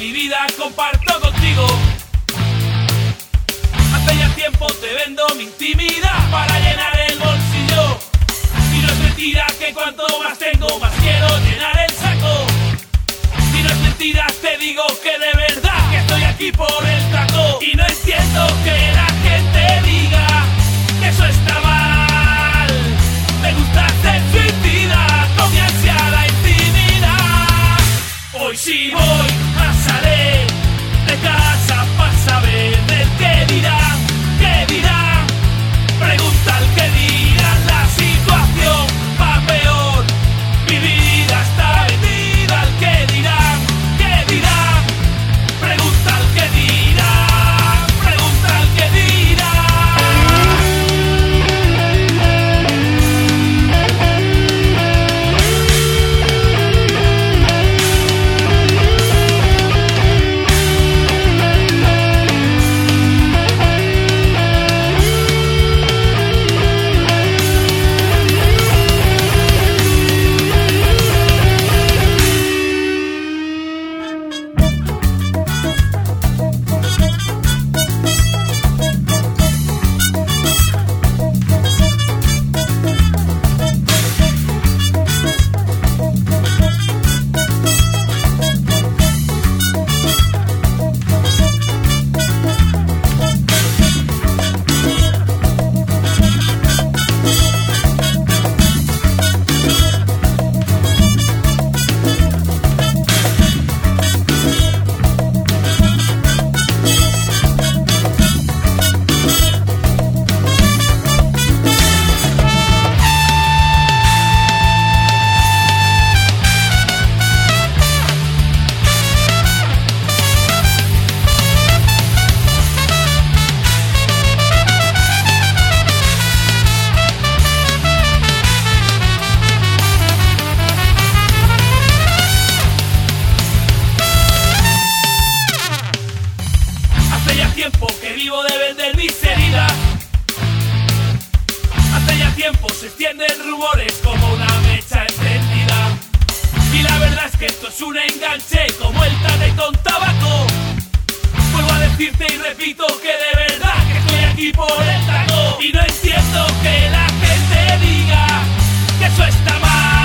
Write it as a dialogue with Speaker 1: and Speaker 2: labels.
Speaker 1: mi vida comparto contigo. Hace ya tiempo te vendo mi intimidad para llenar el bolsillo. Y no es mentira que cuanto más tengo, más quiero llenar el saco. Y no es mentira, te digo que de verdad que estoy aquí por el taco. Y no entiendo que la gente diga que eso está mal. Me gusta ser suicida con mi ansiada intimidad. Hoy sí voy, pasaré de casa para saber del qué dirán, qué dirán. Pregunta al que dirán, la situación va peor. Mi vida está vendida al que dirán, qué dirán. Pregunta al que dirán, pregunta al que dirán. Tiempo que vivo de vender mis heridas. Hace ya tiempo se extienden rumores como una mecha encendida. Y la verdad es que esto es un enganche como el tate con tabaco. Vuelvo a decirte y repito que de verdad que estoy aquí por el taco. Y no entiendo que la gente diga que eso está mal.